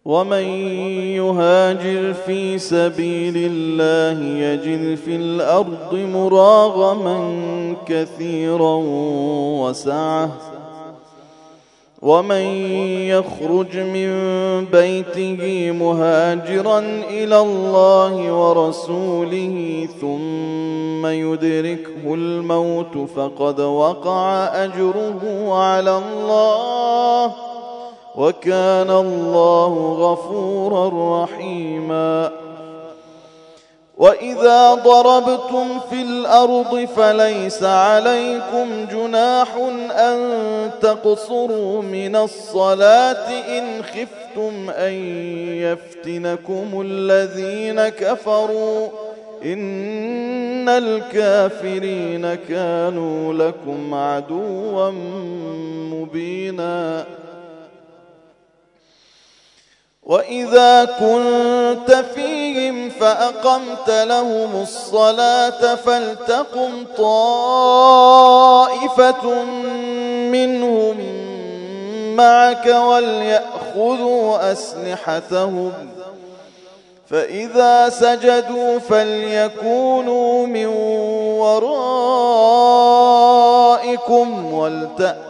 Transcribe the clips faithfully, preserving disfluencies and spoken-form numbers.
ومن يهاجر في سبيل الله يجد في الأرض مراغما كثيرا وسعة ومن يخرج من بيته مهاجرا إلى الله ورسوله ثم يدركه الموت فقد وقع أجره على الله وكان الله غفورا رحيما. وإذا ضربتم في الأرض فليس عليكم جناح أن تقصروا من الصلاة إن خفتم أن يفتنكم الذين كفروا إن الكافرين كانوا لكم عدوا مبينا. وإذا كنت فيهم فأقمت لهم الصلاة فلتقم طائفة منهم معك وليأخذوا أسلحتهم فإذا سجدوا فليكونوا من ورائكم ولتأت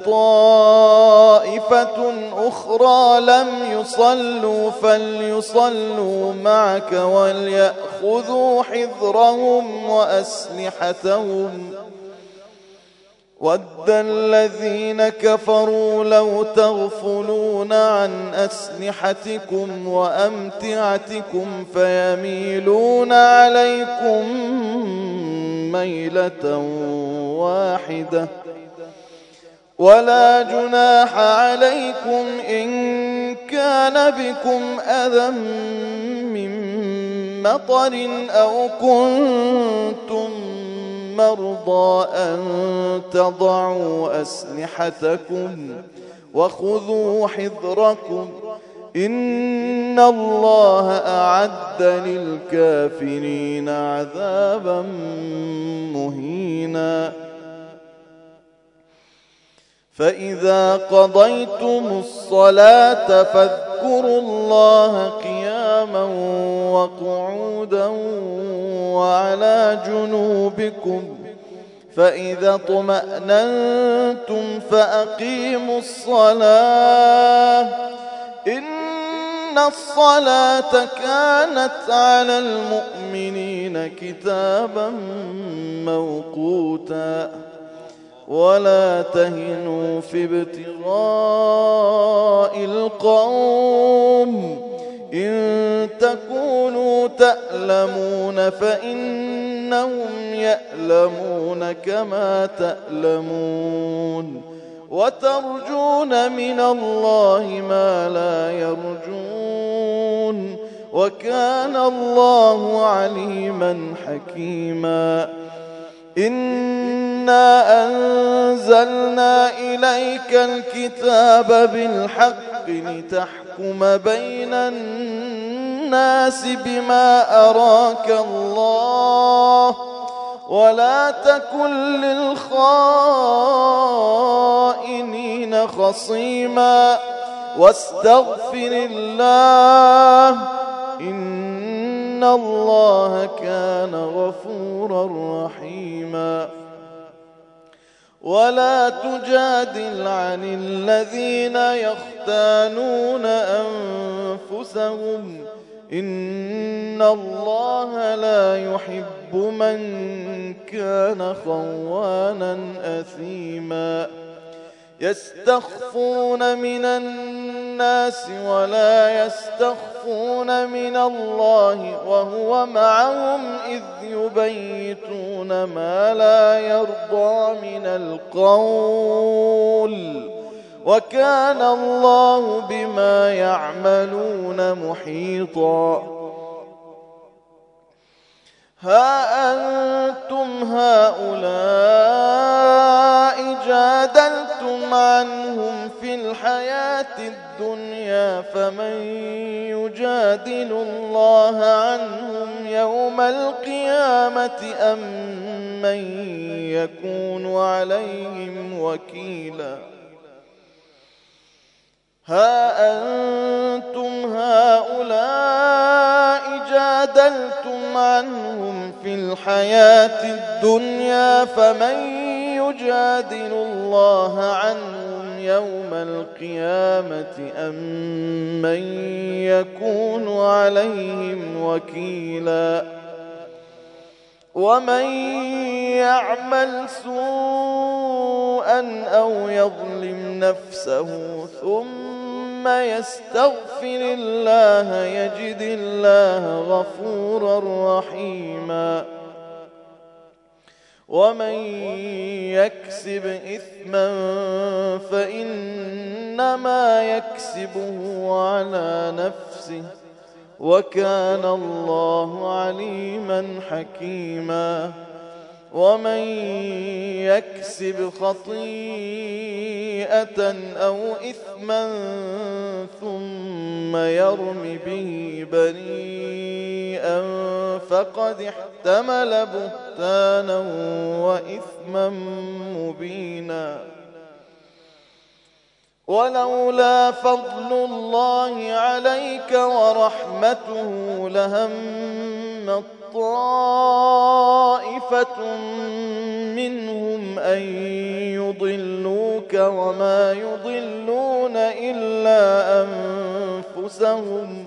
طائفة أخرى لم يصلوا فليصلوا معك وليأخذوا حذرهم وأسلحتهم ود الذين كفروا لو تغفلون عن أسلحتكم وأمتعتكم فيميلون عليكم ميلة واحدة ولا جناح عليكم إن كان بكم أذى من مطر أو كنتم مرضى أن تضعوا أسلحتكم وخذوا حذركم إن الله أعد للكافرين عذابا مهينا. فإذا قضيتم الصلاة فاذكروا الله قياما وقعودا وعلى جنوبكم فإذا اطمأننتم فأقيموا الصلاة إن الصلاة كانت على المؤمنين كتابا موقوتا. ولا تهنوا في ابتغاء القوم إن تكونوا تألمون فإنهم يألمون كما تألمون وترجون من الله ما لا يرجون وكان الله عليما حكيما. إنا أنزلنا إليك الكتاب بالحق لتحكم بين الناس بما أراك الله ولا تكن للخائنين خصيما واستغفر الله إن الله كان غفورا رحيما. ولا تجادل عن الذين يختانون أنفسهم إن الله لا يحب من كان خوانا أثيما. يستخفون من الناس ولا يستخفون من الله وهو معهم إذ يبيتون ما لا يرضى من القول وكان الله بما يعملون محيطا. ها أنتم هؤلاء جادلتم عنهم في الحياة الدنيا فمن يجادل الله عنهم يوم القيامة أم من يكون عليهم وكيلا. ها أنتم جادلتم عنهم في الحياة الدنيا فمن يجادل الله عنهم يوم القيامة أم من يكون عليهم وكيلا ومن يعمل سوءا أو يظلم نفسه ثم يستغفر الله يجد الله غفورا رحيما ومن يكسب إثما فإنما يكسبه على نفسه وكان الله عليما حكيما ومن يكسب خطيئة أو إثما ثم يرم به بريئا فقد احتمل بهتانا وإثما مبينا ولولا فضل الله عليك ورحمته لهم طائفة منهم أن يضلوك وما يضلون إلا أنفسهم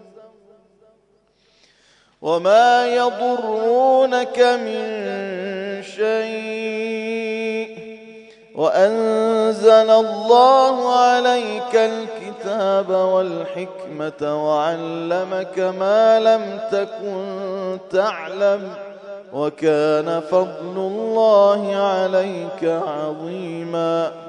وما يضرونك من شيء وأنزل الله عليك الكتاب والحكمة وعلمك ما لم تكن تعلم وكان فضل الله عليك عظيما